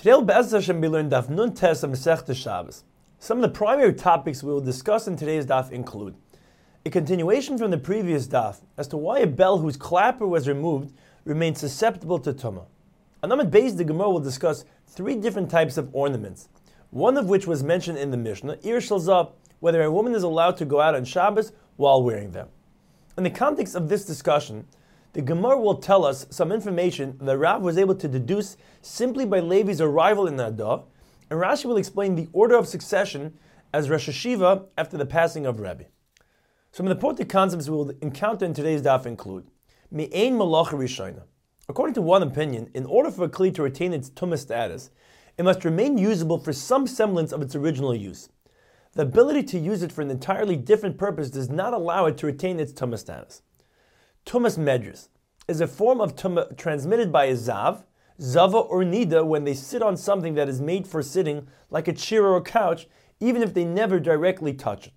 Today will Be'ez Hashem be learned Daf Nun Tes of Masechta Shabbos. Some of the primary topics we will discuss in today's daf include a continuation from the previous daf as to why a bell whose clapper was removed remains susceptible to tumah. On Amud Beis, the Gemara will discuss three different types of ornaments, one of which was mentioned in the Mishnah, Ir Shalzah, whether a woman is allowed to go out on Shabbos while wearing them. In the context of this discussion, the Gemara will tell us some information that Rav was able to deduce simply by Levi's arrival in the Adah, and Rashi will explain the order of succession as Rosh Hashiva after the passing of Rebbe. Some of the important concepts we will encounter in today's daf include Me'ein Malacha Rishona. According to one opinion, in order for a kli to retain its tumah status, it must remain usable for some semblance of its original use. The ability to use it for an entirely different purpose does not allow it to retain its tumah status. Tumas medris is a form of tumah transmitted by a zav, zava, or nida when they sit on something that is made for sitting, like a chair or a couch, even if they never directly touch it.